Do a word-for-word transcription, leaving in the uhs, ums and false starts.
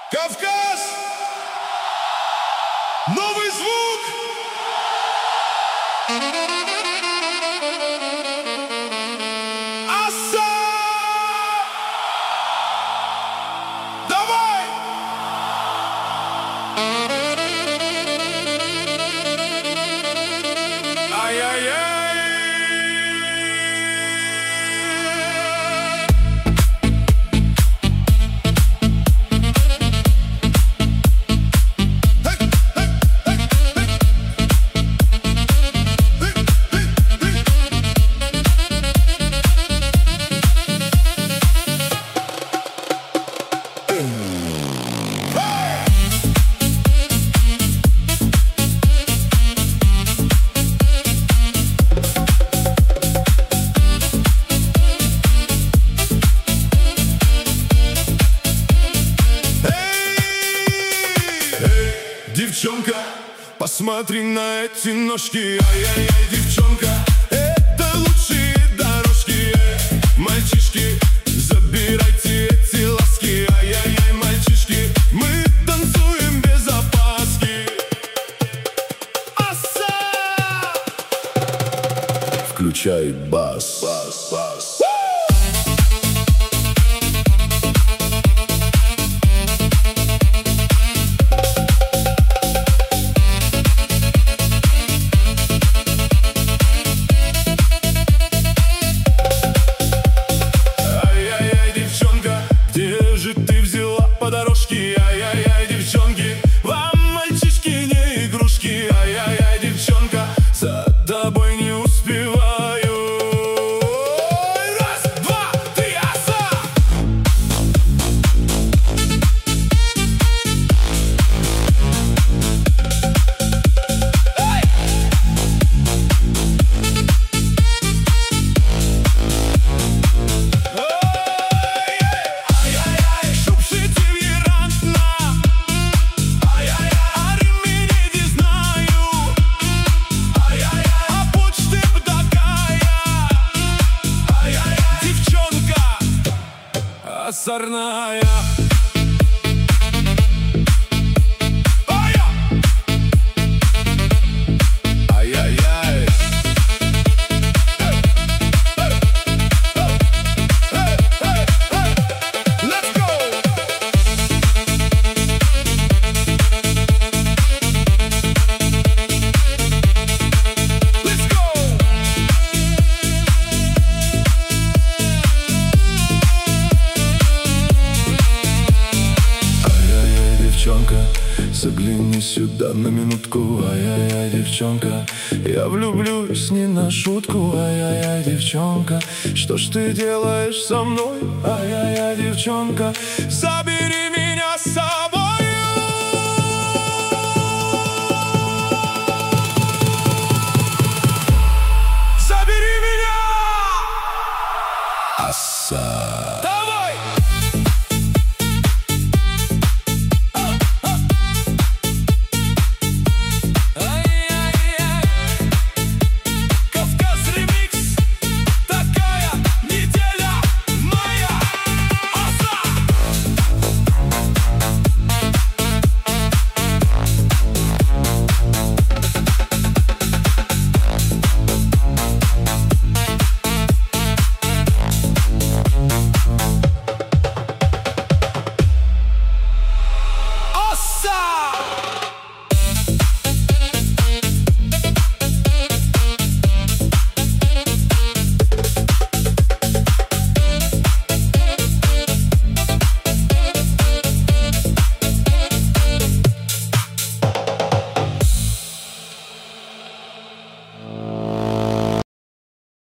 Кавказ! Новый звук! Аса! Давай! Ай-яй-яй! Девчонка, посмотри на эти ножки. Ай-яй-яй, девчонка, это лучшие дорожки. Мальчишки, забирайте эти ласки. Ай-яй-яй, мальчишки, мы танцуем без опаски. Аса! Включай бас, бас, бас. По дорожке, ай-яй-яй, девчонки, вам мальчишки не игрушки. Ай-яй-яй, девчонка, за тобой не успеваю. Раз, два, три, аса! Эй! Сорная. Ай-яй-яй. Let's go. Let's go. Девчонка, загляни сюда на минутку. Ай-яй-яй, девчонка, я влюблюсь не на шутку. Ай-яй-яй, девчонка, что ж ты делаешь со мной? Ай-яй-яй, девчонка, забей.